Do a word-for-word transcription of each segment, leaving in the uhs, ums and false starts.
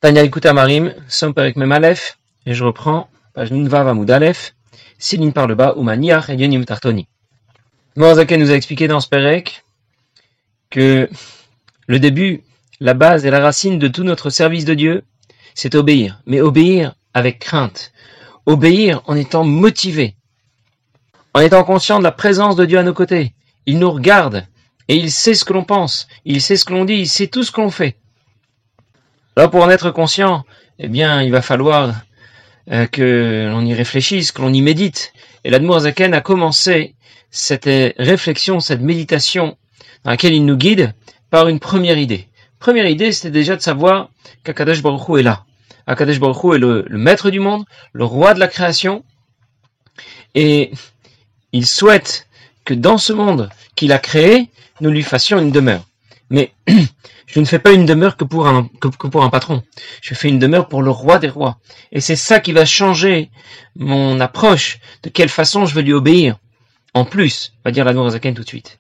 Tanya Ikuta Marim, Som Perek Mem Aleph, et je reprends, page Nunvav Amoud Aleph, six lignes par le bas, Umaniach et Yonim Tartoni. Morazaken nous a expliqué dans ce Perek que le début, la base et la racine de tout notre service de Dieu, c'est obéir, mais obéir avec crainte, obéir en étant motivé, en étant conscient de la présence de Dieu à nos côtés. Il nous regarde et il sait ce que l'on pense, il sait ce que l'on dit, il sait tout ce que l'on fait. Là, pour en être conscient, eh bien, il va falloir euh, que l'on y réfléchisse, que l'on y médite. Et l'Admour Zaken a commencé cette réflexion, cette méditation dans laquelle il nous guide par une première idée. Première idée, c'était déjà de savoir qu'Akadosh Baruch Hu est là. Akadosh Baruch Hu est le, le maître du monde, le roi de la création, et il souhaite que dans ce monde qu'il a créé, nous lui fassions une demeure. Mais je ne fais pas une demeure que pour un, que, que pour un patron. Je fais une demeure pour le roi des rois. Et c'est ça qui va changer mon approche, de quelle façon je vais lui obéir. En plus, va dire l'Admour Zaken tout de suite.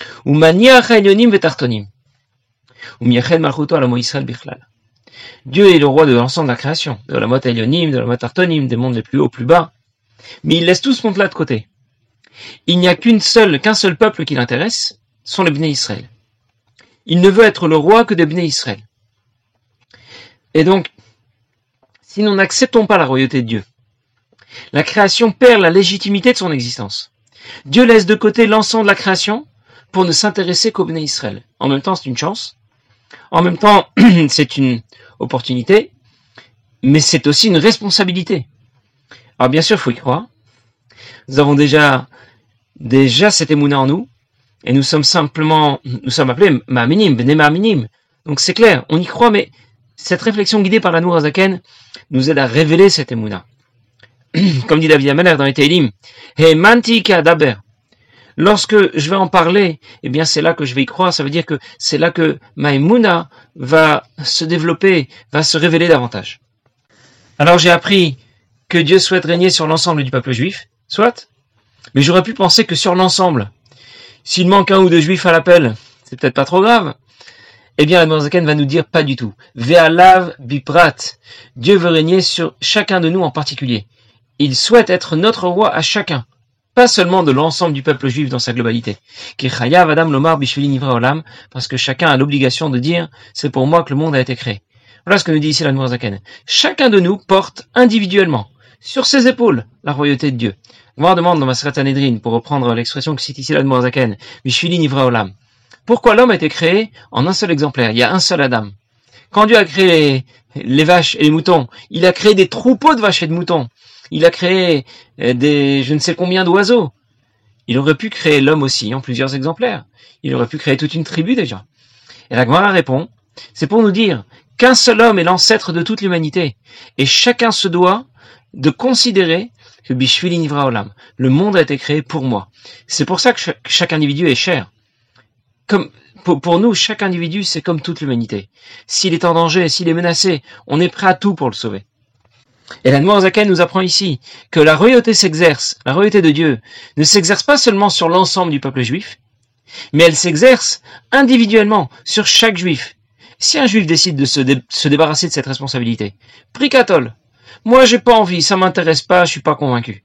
Dieu est le roi de l'ensemble de la création, de la mot Elyonim, de la mot Tartonim, des mondes les plus hauts, plus bas. Mais il laisse tout ce monde-là de côté. Il n'y a qu'une seule, qu'un seul peuple qui l'intéresse, sont les Bnei Israël. Il ne veut être le roi que des Bnei Israël. Et donc, si nous n'acceptons pas la royauté de Dieu, la création perd la légitimité de son existence. Dieu laisse de côté l'ensemble de la création pour ne s'intéresser qu'aux Bnei Israël. En même temps, c'est une chance. En même temps, c'est une opportunité. Mais c'est aussi une responsabilité. Alors bien sûr, il faut y croire. Nous avons déjà, déjà cette émouna en nous. Et nous sommes simplement, nous sommes appelés Ma'aminim, Bnei Ma'aminim. Donc c'est clair, on y croit, mais cette réflexion guidée par l'Admour Zaken nous aide à révéler cette émouna. Comme dit David Ameler dans les Teilim, He manti ka'adaber. Lorsque je vais en parler, eh bien c'est là que je vais y croire, ça veut dire que c'est là que ma émouna va se développer, va se révéler davantage. Alors j'ai appris que Dieu souhaite régner sur l'ensemble du peuple juif, soit, mais j'aurais pu penser que sur l'ensemble. S'il manque un ou deux juifs à l'appel, c'est peut-être pas trop grave. Eh bien, l'Admour Zaken va nous dire pas du tout. Ve'alav biprat. Dieu veut régner sur chacun de nous en particulier. Il souhaite être notre roi à chacun. Pas seulement de l'ensemble du peuple juif dans sa globalité. Ki chayav adam lomar bishvili nivra olam. Parce que chacun a l'obligation de dire, c'est pour moi que le monde a été créé. Voilà ce que nous dit ici l'Admour Zaken. Chacun de nous porte individuellement, sur ses épaules, la royauté de Dieu. Moi, demande dans ma Maseret Sanhedrin, pour reprendre l'expression que cite ici l'Admour Zaken, Mishvili Nivra Olam. Pourquoi l'homme a été créé en un seul exemplaire? Il y a un seul Adam. Quand Dieu a créé les, les vaches et les moutons, il a créé des troupeaux de vaches et de moutons. Il a créé des, je ne sais combien d'oiseaux. Il aurait pu créer l'homme aussi en plusieurs exemplaires. Il aurait pu créer toute une tribu déjà. Et la Gemara répond, c'est pour nous dire qu'un seul homme est l'ancêtre de toute l'humanité. Et chacun se doit de considérer que Bishvili Nivra Olam, le monde a été créé pour moi. C'est pour ça que chaque, chaque individu est cher. Comme, pour, pour nous, chaque individu, c'est comme toute l'humanité. S'il est en danger, s'il est menacé, on est prêt à tout pour le sauver. Et l'Admour Zaken nous apprend ici que la royauté s'exerce, la royauté de Dieu, ne s'exerce pas seulement sur l'ensemble du peuple juif, mais elle s'exerce individuellement sur chaque juif. Si un juif décide de se, dé, se débarrasser de cette responsabilité, prikatol, moi, j'ai pas envie, ça m'intéresse pas, je suis pas convaincu.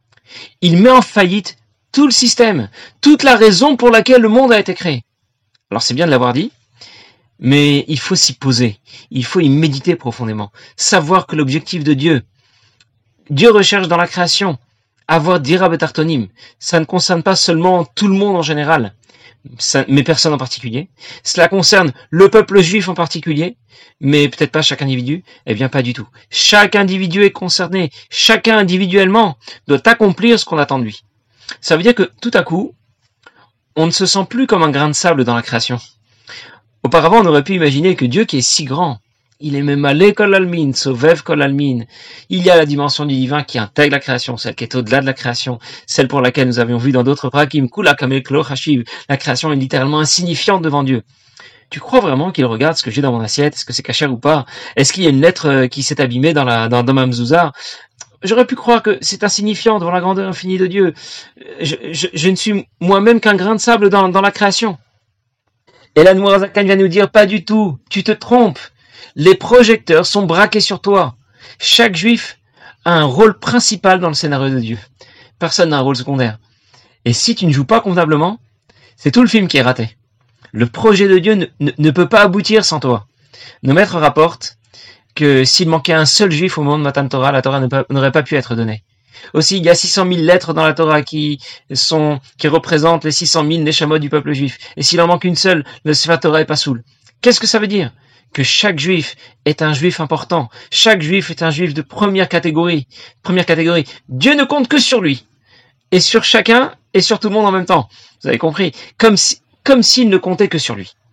Il met en faillite tout le système, toute la raison pour laquelle le monde a été créé. Alors c'est bien de l'avoir dit, mais il faut s'y poser, il faut y méditer profondément, savoir que l'objectif de Dieu, Dieu recherche dans la création, avoir dira betartonim, ça ne concerne pas seulement tout le monde en général, ça, mais personne en particulier. Cela concerne le peuple juif en particulier, mais peut-être pas chaque individu. Eh bien, pas du tout. Chaque individu est concerné. Chacun individuellement doit accomplir ce qu'on attend de lui. Ça veut dire que tout à coup, on ne se sent plus comme un grain de sable dans la création. Auparavant, on aurait pu imaginer que Dieu qui est si grand, il est même allé kol almin, sovev kol almin. Il y a la dimension du divin qui intègre la création, celle qui est au-delà de la création, celle pour laquelle nous avions vu dans d'autres prakim, kula kamel klo chashiv. La création est littéralement insignifiante devant Dieu. Tu crois vraiment qu'il regarde ce que j'ai dans mon assiette? Est-ce que c'est kasher ou pas? Est-ce qu'il y a une lettre qui s'est abîmée dans la, dans, dans ma mezouza? J'aurais pu croire que c'est insignifiant devant la grandeur infinie de Dieu. Je, je, je ne suis moi-même qu'un grain de sable dans, dans la création. Et l'Admour Zaken vient nous dire, pas du tout, tu te trompes. Les projecteurs sont braqués sur toi. Chaque juif a un rôle principal dans le scénario de Dieu. Personne n'a un rôle secondaire. Et si tu ne joues pas convenablement, c'est tout le film qui est raté. Le projet de Dieu ne, ne, ne peut pas aboutir sans toi. Nos maîtres rapportent que s'il manquait un seul juif au moment de Matan Torah, la Torah n'aurait pas pu être donnée. Aussi, il y a six cent mille lettres dans la Torah qui sont, qui représentent les six cent mille neshamot du peuple juif. Et s'il en manque une seule, le Sefer Torah est pas soul. Qu'est-ce que ça veut dire? Que chaque juif est un juif important. Chaque juif est un juif de première catégorie. Première catégorie. Dieu ne compte que sur lui. Et sur chacun, et sur tout le monde en même temps. Vous avez compris? Comme si, comme s'il ne comptait que sur lui.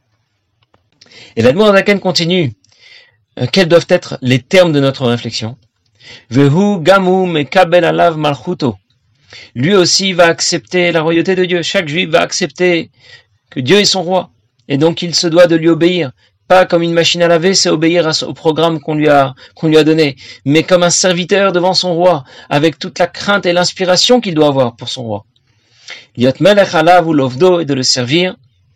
Et l'Admor Zaken continue. Euh, quels doivent être les termes de notre réflexion? Vehu gamu mekabel alav malchuto. Lui aussi va accepter la royauté de Dieu. Chaque juif va accepter que Dieu est son roi. Et donc il se doit de lui obéir. Pas comme une machine à laver, c'est obéir au programme qu'on lui a, qu'on lui a donné. Mais comme un serviteur devant son roi, avec toute la crainte et l'inspiration qu'il doit avoir pour son roi. Liot melech alav ou lovdo, et de le servir.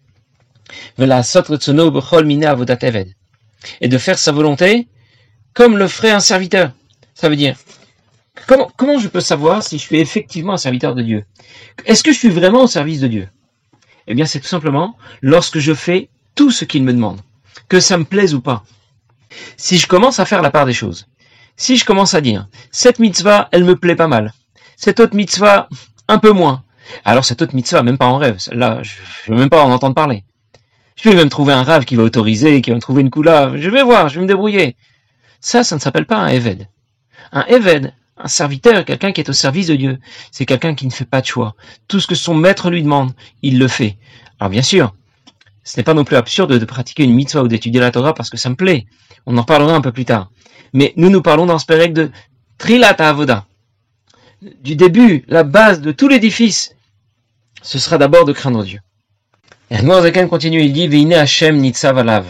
Velasot retzono bechol mine avodat eved. Et de faire sa volonté comme le ferait un serviteur. Ça veut dire, comment, comment je peux savoir si je suis effectivement un serviteur de Dieu? Est-ce que je suis vraiment au service de Dieu? Eh bien, c'est tout simplement lorsque je fais tout ce qu'il me demande, que ça me plaise ou pas. Si je commence à faire la part des choses, si je commence à dire, cette mitzvah, elle me plaît pas mal, cette autre mitzvah, un peu moins, alors cette autre mitzvah, même pas en rêve, là, je ne veux même pas en entendre parler. Je vais même trouver un rave qui va autoriser, qui va me trouver une coula, je vais voir, je vais me débrouiller. Ça, ça ne s'appelle pas un Eved. Un Eved, un serviteur, quelqu'un qui est au service de Dieu, c'est quelqu'un qui ne fait pas de choix. Tout ce que son maître lui demande, il le fait. Alors bien sûr, ce n'est pas non plus absurde de pratiquer une mitzvah ou d'étudier la Torah parce que ça me plaît. On en parlera un peu plus tard. Mais nous, nous parlons dans ce pérec de Trilat Avoda. Du début, la base de tout l'édifice, ce sera d'abord de craindre Dieu. Et Admor Zaken continue, il dit, Veine Hashem nitzav alav.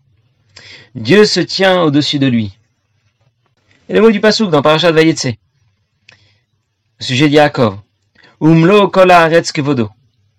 Dieu se tient au-dessus de lui. Et le mot du Passouk dans Parashat Vayetse, au sujet de Yaakov, Umlo kol haaretz kevodo.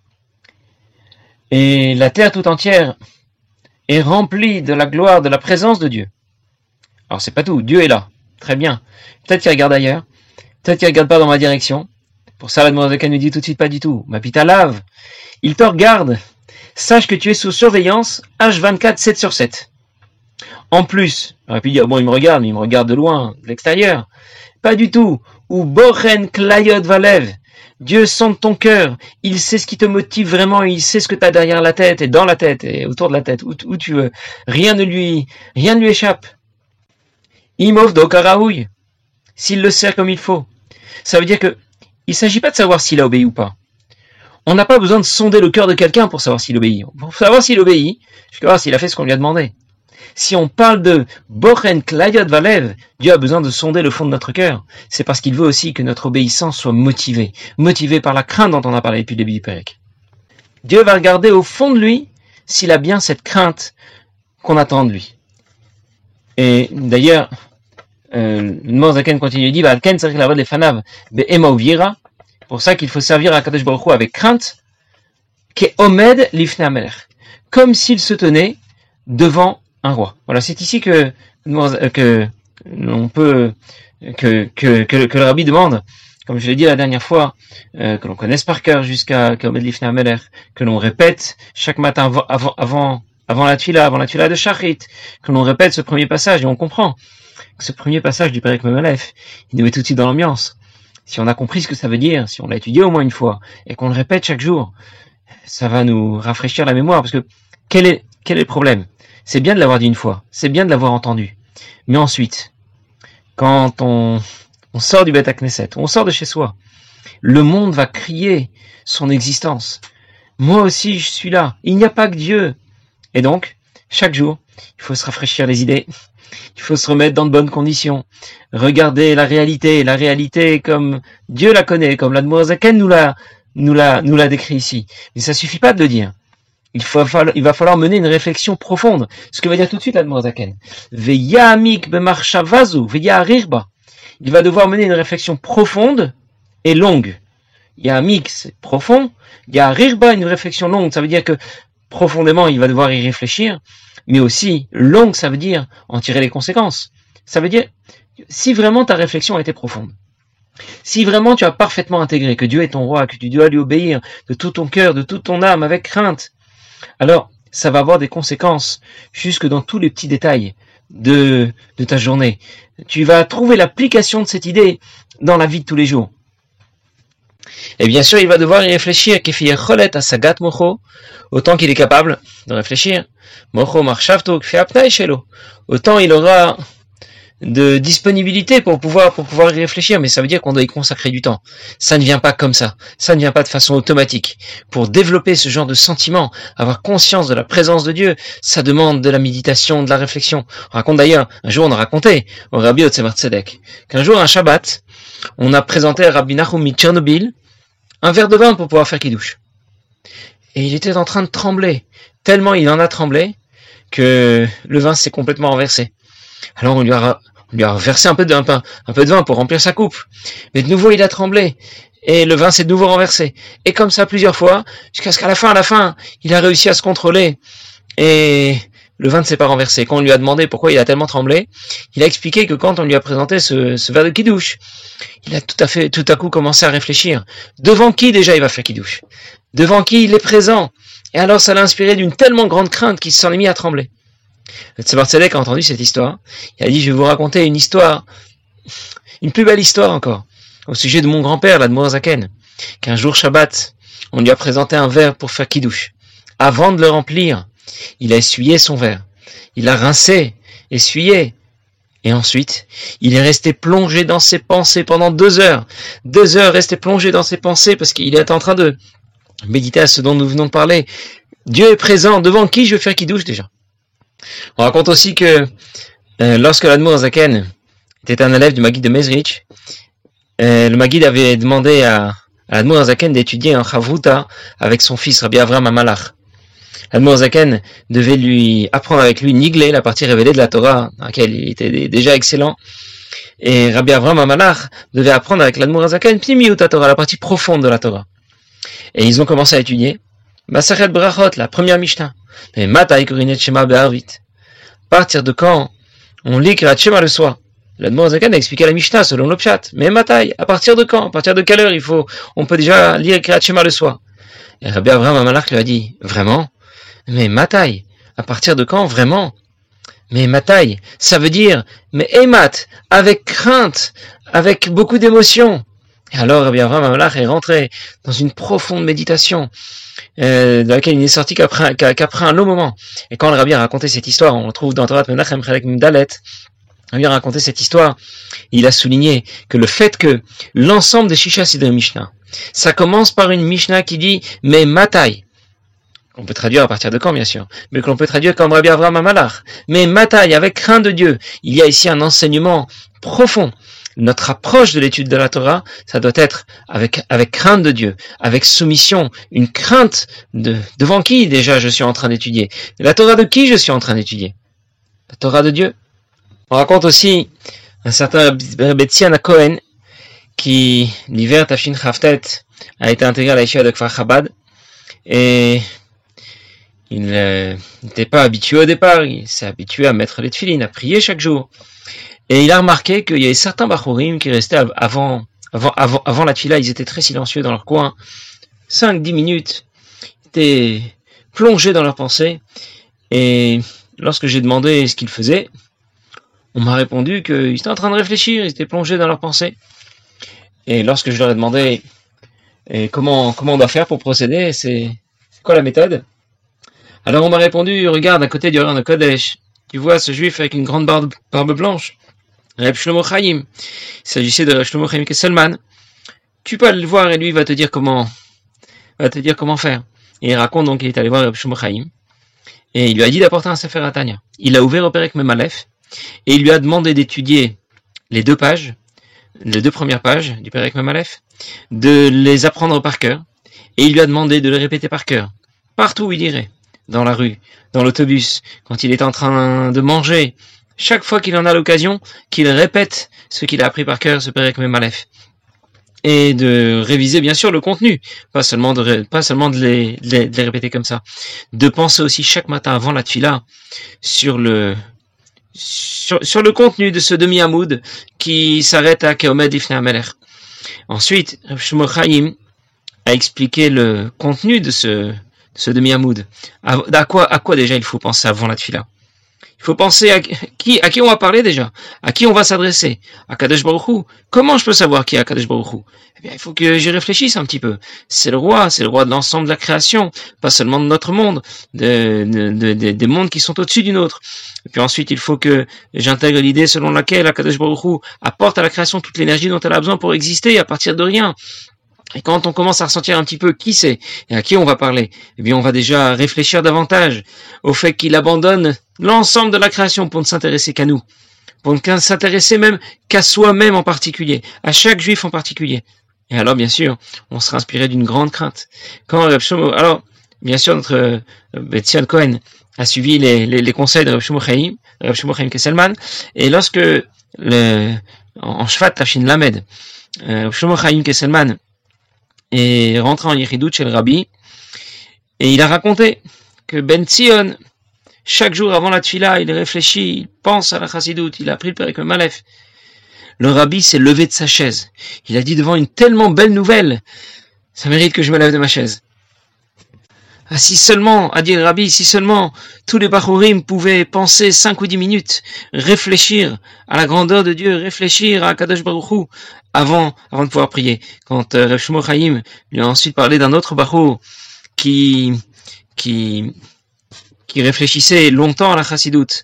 Et la terre tout entière est remplie de la gloire, de la présence de Dieu. Alors c'est pas tout, Dieu est là, très bien. Peut-être qu'il regarde ailleurs, peut-être qu'il regarde pas dans ma direction. Pour ça, l'Admor Zaken nous dit tout de suite pas du tout. Ma pita lave, il te regarde. Sache que tu es sous surveillance H vingt-quatre, sept sur sept. En plus, j'aurais pu dire, bon, il me regarde, mais il me regarde de loin, de l'extérieur. Pas du tout. Ou bochen klayot valev. Dieu sent ton cœur. Il sait ce qui te motive vraiment. Il sait ce que tu as derrière la tête et dans la tête et autour de la tête, où, où tu veux. Rien ne lui, rien ne lui échappe. Imov dokaraouille. S'il le sert comme il faut. Ça veut dire que, il s'agit pas de savoir s'il a obéi ou pas. On n'a pas besoin de sonder le cœur de quelqu'un pour savoir s'il obéit. Pour savoir s'il obéit, je veux voir s'il a fait ce qu'on lui a demandé. Si on parle de Bochen Klayot Valev, Dieu a besoin de sonder le fond de notre cœur. C'est parce qu'il veut aussi que notre obéissance soit motivée. Motivée par la crainte dont on a parlé depuis le début du Pérec. Dieu va regarder au fond de lui s'il a bien cette crainte qu'on attend de lui. Et d'ailleurs, euh, le Zaken continue, il dit, Alken tzarich lavod lefanav be'ema uvira. Pour ça qu'il faut servir à Kadosh Baruch Hu avec crainte, ke'omed lifnei hamelech, comme s'il se tenait devant un roi. Voilà, c'est ici que que on peut que que que, que le rabbi demande, comme je l'ai dit la dernière fois, euh, que l'on connaisse par cœur jusqu'à ke'omed lifnei hamelech, que l'on répète chaque matin avant avant avant avant la tfila, avant la tfila de Shachrit, que l'on répète ce premier passage et on comprend que ce premier passage du Pérek Mem Aleph, il nous met tout de suite dans l'ambiance. Si on a compris ce que ça veut dire, si on l'a étudié au moins une fois, et qu'on le répète chaque jour, ça va nous rafraîchir la mémoire, parce que quel est, quel est le problème? C'est bien de l'avoir dit une fois, c'est bien de l'avoir entendu. Mais ensuite, quand on, on sort du Beth Knesset, on sort de chez soi, le monde va crier son existence. Moi aussi, je suis là. Il n'y a pas que Dieu. Et donc, chaque jour, il faut se rafraîchir les idées. Il faut se remettre dans de bonnes conditions. Regarder la réalité, la réalité comme Dieu la connaît, comme l'Admor Zaken nous l'a, nous l'a, nous l'a décrit ici. Mais ça suffit pas de le dire. Il faut, il va falloir mener une réflexion profonde. Ce que va dire tout de suite l'Admor Zaken. Veya amik b'marshavazu, veya arirba. Il va devoir mener une réflexion profonde et longue. Ya amik, c'est profond. Ya arirba, une réflexion longue. Ça veut dire que profondément, il va devoir y réfléchir. mais aussi longue, ça veut dire en tirer les conséquences. Ça veut dire, si vraiment ta réflexion a été profonde, si vraiment tu as parfaitement intégré que Dieu est ton roi, que tu dois lui obéir de tout ton cœur, de toute ton âme, avec crainte, alors ça va avoir des conséquences jusque dans tous les petits détails de, de ta journée. Tu vas trouver l'application de cette idée dans la vie de tous les jours. Et bien sûr, il va devoir y réfléchir, autant qu'il est capable de réfléchir. Autant il aura de disponibilité pour pouvoir pour pouvoir y réfléchir, mais ça veut dire qu'on doit y consacrer du temps. Ça ne vient pas comme ça, ça ne vient pas de façon automatique. Pour développer ce genre de sentiment, avoir conscience de la présence de Dieu, ça demande de la méditation, de la réflexion. On raconte d'ailleurs, un jour on a raconté au Rabbi Otzemar Tzedek, qu'un jour un Shabbat, on a présenté à Rabbi Nachum de Tchernobyl un verre de vin pour pouvoir faire kidouche. Et il était en train de trembler, tellement il en a tremblé que le vin s'est complètement renversé. Alors on lui a, on lui a versé un peu, de, un, peu, un peu de vin pour remplir sa coupe. Mais de nouveau il a tremblé. Et le vin s'est de nouveau renversé. Et comme ça plusieurs fois, jusqu'à ce qu'à la fin, à la fin, il a réussi à se contrôler. Et le vin ne s'est pas renversé. Quand on lui a demandé pourquoi il a tellement tremblé, il a expliqué que quand on lui a présenté ce, ce verre de kidouche, il a tout à fait, tout à coup commencé à réfléchir. Devant qui déjà il va faire kidouche? Devant qui il est présent? Et alors ça l'a inspiré d'une tellement grande crainte qu'il s'en est mis à trembler. Le Tzemar Tzedek a entendu cette histoire. Il a dit, je vais vous raconter une histoire, une plus belle histoire encore, au sujet de mon grand-père, l'Admour Zaken, qu'un jour Shabbat, on lui a présenté un verre pour faire kidouche. Avant de le remplir, il a essuyé son verre. Il l'a rincé, essuyé. Et ensuite, il est resté plongé dans ses pensées pendant deux heures. Deux heures resté plongé dans ses pensées parce qu'il est en train de méditer à ce dont nous venons de parler. Dieu est présent. Devant qui je vais faire kidouche déjà? On raconte aussi que euh, lorsque l'Admour Zaken était un élève du Maguid de Mezrich, euh, le Maguid avait demandé à, à l'Admour Zaken d'étudier en Chavruta avec son fils Rabbi Avraham Amalach. L'Admour Zaken devait lui apprendre avec lui Niglé, la partie révélée de la Torah, dans laquelle il était déjà excellent. Et Rabbi Avraham Amalach devait apprendre avec l'Admour Zaken Pnimiut Torah, la partie profonde de la Torah. Et ils ont commencé à étudier Masachet Brachot, la première Mishnah. Mais Matai Korinet Shema Be'arvit. À partir de quand on lit Kirat Shema le soir? L'Admour Zaken a expliqué la Mishnah selon le Pshat. Mais Matai, à partir de quand? À partir de quelle heure il faut, on peut déjà lire Kirat Shema le soir? Et Rabbi Avraham Amalach lui a dit, vraiment? Mais Matai, à partir de quand? Vraiment? Mais Matai, ça veut dire, mais Emat, avec crainte, avec beaucoup d'émotion. Et alors Rabbi Avraham Amalach est rentré dans une profonde méditation, euh, de laquelle il n'est sorti qu'après, qu'après un long moment. Et quand le Rabbi a raconté cette histoire, on le trouve dans Torah Menachem Chelek Mdalet, le Rabbi a raconté cette histoire, il a souligné que le fait que l'ensemble des Shisha Sidrei Mishnah, ça commence par une Mishnah qui dit « Mais Matai », on peut traduire à partir de quand, bien sûr, mais que l'on peut traduire comme Rabbi Avraham Amalach, « Mais Matai », avec crainte de Dieu, il y a ici un enseignement profond. Notre approche de l'étude de la Torah, ça doit être avec, avec crainte de Dieu, avec soumission, une crainte de, devant qui déjà je suis en train d'étudier? La Torah de qui je suis en train d'étudier? La Torah de Dieu. On raconte aussi un certain Betzian Cohen qui, l'hiver Tafshin Chavtet, a été intégré à la Yeshiva de Kfar Chabad et il n'était pas habitué au départ, il s'est habitué à mettre les tefilines, à prier chaque jour. Et il a remarqué qu'il y avait certains bachorim qui restaient avant, avant, avant, avant la tefila, ils étaient très silencieux dans leur coin, cinq dix minutes, étaient plongés dans leurs pensées. Et lorsque j'ai demandé ce qu'ils faisaient, on m'a répondu qu'ils étaient en train de réfléchir, ils étaient plongés dans leurs pensées. Et lorsque je leur ai demandé et comment, comment on doit faire pour procéder, c'est, c'est quoi la méthode? Alors on m'a répondu, regarde, à côté du Aron Kodesh, tu vois ce juif avec une grande barbe, barbe blanche, Reb Shlomo Chaim. Il s'agissait de Reb Shlomo Chaim Kesselman. Tu peux aller le voir et lui va te dire comment, va te dire comment faire. Et il raconte donc qu'il est allé voir Reb Shlomo Chaim et il lui a dit d'apporter un Sefer Atanya. Il a ouvert au Perek Mem Aleph et il lui a demandé d'étudier les deux pages, les deux premières pages du Perek Mem Aleph, de les apprendre par cœur et il lui a demandé de les répéter par cœur partout où il irait, dans la rue, dans l'autobus, quand il est en train de manger. Chaque fois qu'il en a l'occasion, qu'il répète ce qu'il a appris par cœur, ce Perek Mem Aleph. et de réviser bien sûr le contenu, pas seulement de, pas seulement de les, de les, de les répéter comme ça, de penser aussi chaque matin avant la tefila sur le sur, sur le contenu de ce demi-amoud qui s'arrête à Keomed Ifnei HaMelech. Ensuite, Rav Shlomo Chaim a expliqué le contenu de ce, de ce demi-amoud. À, à quoi, à quoi déjà il faut penser avant la tefila? Il faut penser à qui, à qui on va parler déjà, à qui on va s'adresser, à Kadosh Baruch Hu. Comment je peux savoir qui est Kadosh Baruch Hu? Eh bien, il faut que j'y réfléchisse un petit peu. C'est le roi, c'est le roi de l'ensemble de la création, pas seulement de notre monde, de, de, de, de, des mondes qui sont au-dessus du nôtre. Et puis ensuite, il faut que j'intègre l'idée selon laquelle Kadosh Baruch Hu apporte à la création toute l'énergie dont elle a besoin pour exister à partir de rien. Et quand on commence à ressentir un petit peu qui c'est et à qui on va parler, eh bien on va déjà réfléchir davantage au fait qu'il abandonne l'ensemble de la création pour ne s'intéresser qu'à nous, pour ne s'intéresser même qu'à soi-même en particulier, à chaque juif en particulier. Et alors bien sûr, on sera inspiré d'une grande crainte. Quand Rav Shlomo, alors bien sûr notre euh, Betzion Cohen a suivi les, les, les conseils de Rav Shlomo Chaim, Rav Shlomo Chaim Kesselman, et lorsque le, en Shvat Tafshin Lamed, euh, Rav Shlomo Chaim Kesselman et rentré en Yechidut chez le Rabbi, et il a raconté que Ben Tzion, chaque jour avant la tefila, il réfléchit, il pense à la Chassidut, il a pris le Perek Malef. Le Rabbi s'est levé de sa chaise. Il a dit devant une tellement belle nouvelle, ça mérite que je me lève de ma chaise. Ah, si seulement, a dit le Rabbi, si seulement tous les Bachurim pouvaient penser cinq ou dix minutes, réfléchir à la grandeur de Dieu, réfléchir à Kadosh Baruch Hu avant, avant de pouvoir prier. Quand euh, Rav Shlomo Chaim lui a ensuite parlé d'un autre Bachur qui, qui, qui réfléchissait longtemps à la Chassidut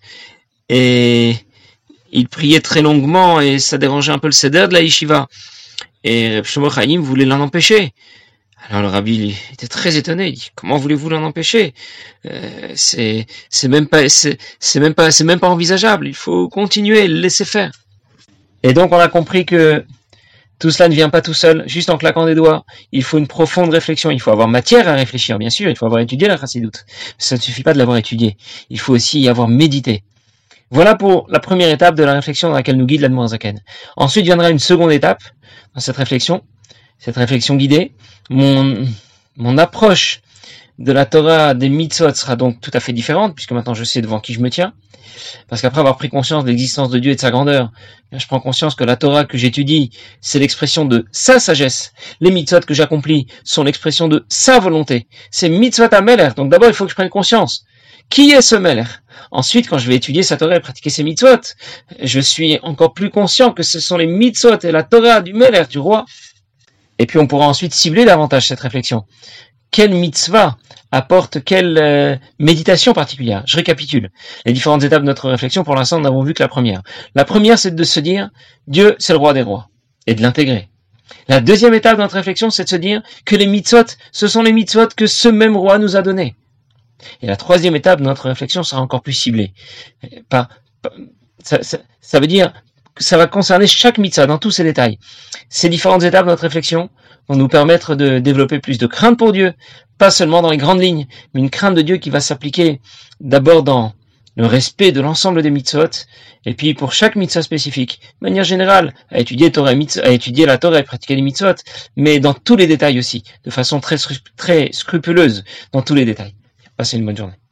et il priait très longuement et ça dérangeait un peu le seder de la yeshiva. Et Rav Shlomo Chaim voulait l'en empêcher. Alors le Rabbi était très étonné. Il dit, comment voulez-vous l'en empêcher? euh, C'est c'est même pas c'est c'est même pas c'est même pas envisageable. Il faut continuer, le laisser faire. Et donc on a compris que tout cela ne vient pas tout seul, juste en claquant des doigts. Il faut une profonde réflexion. Il faut avoir matière à réfléchir, bien sûr. Il faut avoir étudié la Chassidut. Ça ne suffit pas de l'avoir étudié. Il faut aussi y avoir médité. Voilà pour la première étape de la réflexion dans laquelle nous guide l'Admor Zaken. Ensuite viendra une seconde étape dans cette réflexion, cette réflexion guidée. Mon, mon approche de la Torah des mitzvot sera donc tout à fait différente, puisque maintenant je sais devant qui je me tiens. Parce qu'après avoir pris conscience de l'existence de Dieu et de sa grandeur, je prends conscience que la Torah que j'étudie, c'est l'expression de sa sagesse. Les mitzvot que j'accomplis sont l'expression de sa volonté. C'est mitzvot HaMelech. Donc d'abord, il faut que je prenne conscience. Qui est ce Melech? Ensuite, quand je vais étudier sa Torah et pratiquer ses mitzvot, je suis encore plus conscient que ce sont les mitzvot et la Torah du Melech, du roi. Et puis on pourra ensuite cibler davantage cette réflexion. Quelle mitzvah apporte quelle euh, méditation particulière? Je récapitule les différentes étapes de notre réflexion. Pour l'instant, nous n'avons vu que la première. La première, c'est de se dire, Dieu, c'est le roi des rois, et de l'intégrer. La deuxième étape de notre réflexion, c'est de se dire que les mitzvot, ce sont les mitzvot que ce même roi nous a donnés. Et la troisième étape de notre réflexion sera encore plus ciblée. Pas, pas, ça, ça, ça veut dire que ça va concerner chaque mitzvah dans tous ses détails. Ces différentes étapes de notre réflexion vont nous permettre de développer plus de crainte pour Dieu, pas seulement dans les grandes lignes, mais une crainte de Dieu qui va s'appliquer d'abord dans le respect de l'ensemble des mitzvot, et puis pour chaque mitzvah spécifique, de manière générale, à étudier, Torah, à étudier la Torah et pratiquer les mitzvot, mais dans tous les détails aussi, de façon très, très scrupuleuse, dans tous les détails. Passez une bonne journée.